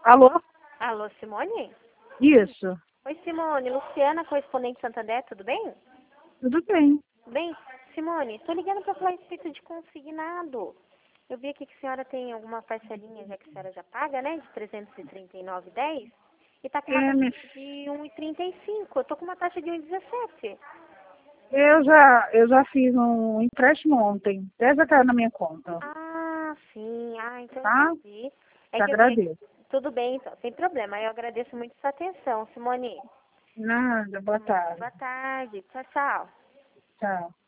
Alô? Alô, Simone? Isso. Oi, Simone. Luciana, correspondente Santander, tudo bem? Tudo bem. Bem, Simone, estou ligando para falar a respeito de consignado. Eu vi aqui que a senhora tem alguma parcelinha, já que a senhora já paga, né, de R$ 339,10 e está com uma É, taxa minha... de 1,35. Eu estou com uma taxa de 1,17. eu já fiz um empréstimo ontem. 10 caiu na minha conta. Ah, sim. Ah, então Tá? entendi. Te agradeço. Tudo bem, então, sem problema. Eu agradeço muito sua atenção, Simone. Nada, boa tarde. Boa tarde. Tchau, tchau. Tchau.